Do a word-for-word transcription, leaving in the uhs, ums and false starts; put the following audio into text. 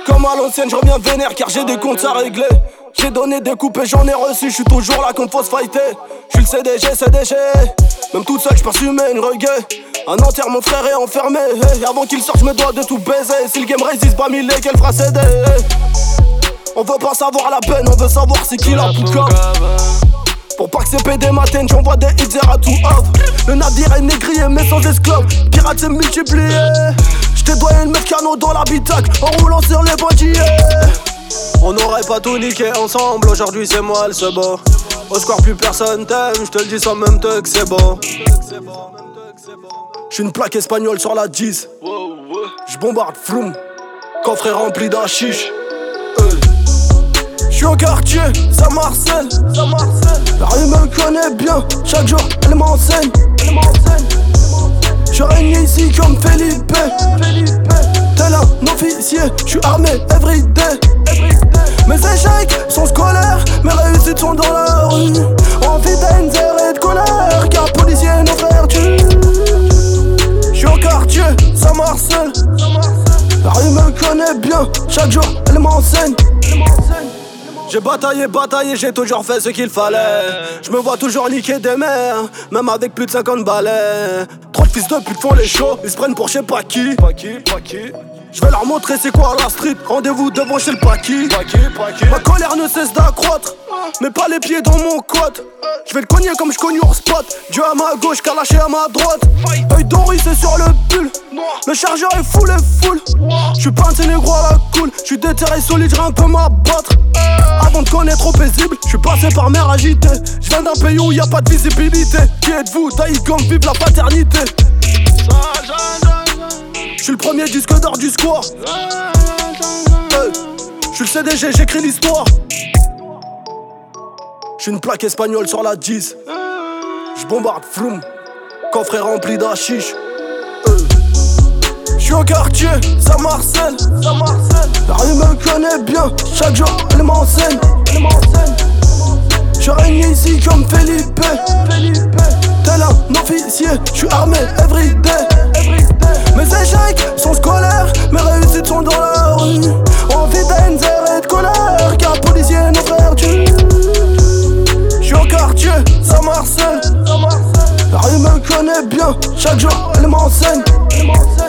Comme à l'ancienne, je reviens vénère car j'ai des comptes à régler. J'ai donné des coupes et j'en ai reçu, je suis toujours là comme faut se fighter. Je suis le C D G, C D G. Même toute seule, je poursumer une reggae. Un enterre, mon frère est enfermé. Hey, avant qu'il sorte, je me dois de tout baiser. Si le game résiste pas mille et qu'elle fera céder. On veut pas savoir la peine, on veut savoir c'est qui la pouca. Pour pas que ces P D m'atteignent, j'envoie des hits à tout off. Le navire est négrier mais sans esclave. Pirate c'est multiplié. J't'ai doyé une meuf canot dans l'habitacle en roulant sur les bandits. On n'aurait pas tout niqué ensemble, aujourd'hui c'est moi le second. Au square plus personne t'aime, j'te le dis sans même te que c'est bon. J'suis une plaque espagnole sur la dix. J'bombarde Froum, coffre est rempli d'hachiche. J'suis au quartier, ça Marcel. La rue me connaît bien, chaque jour elle m'enseigne. Je règne ici comme Felipe. Tel un officier, j'suis armé everyday. Mes échecs sont scolaires, mes réussites sont dans la rue. Envie d'enzer et de colère, car policiers nos frères tuent. J'suis au quartier, ça Marcel. La rue me connaît bien, chaque jour elle m'enseigne. J'ai bataillé, bataillé, j'ai toujours fait ce qu'il fallait. Je me vois toujours niquer des mères, même avec plus de cinquante balais. Trop de fils de pute font les shows, ils se prennent pour je sais pas qui. Pas qui, pas qui. Je vais leur montrer c'est quoi la street, rendez-vous devant chez le Paki. Ma colère ne cesse d'accroître, mais pas les pieds dans mon côte. Je vais le cogner comme je cogne hors spot. Dieu à ma gauche, Kalaché à ma droite. Œil doré c'est sur le pull, le chargeur est full et full. J'suis pas un ténégro à la cool, j'suis déterré solide, j'vais un peu m'abattre. Avant de connaître trop paisible, j'suis passé par mer agitée. J'viens d'un pays où y a pas de visibilité. Qui êtes-vous, taille gang, vive la paternité. J'suis le premier disque d'or du square. Hey, j'suis le C D G, j'écris l'histoire. J'suis une plaque espagnole sur la dix. J'bombarde Froum, coffre est rempli d'hachiche. J'suis au quartier, ça Marcel. La rue me connaît bien, chaque jour elle m'enseigne. Je règne ici comme Felipe. Tel un officier, j'suis armé everyday. Mes échecs sont scolaires, mes réussites sont dans la rue. Envie d'enzer et de colère, car policiers nos frères tuent. J'suis au quartier, ça Marcel. La rue me connaît bien, chaque jour elle m'enseigne.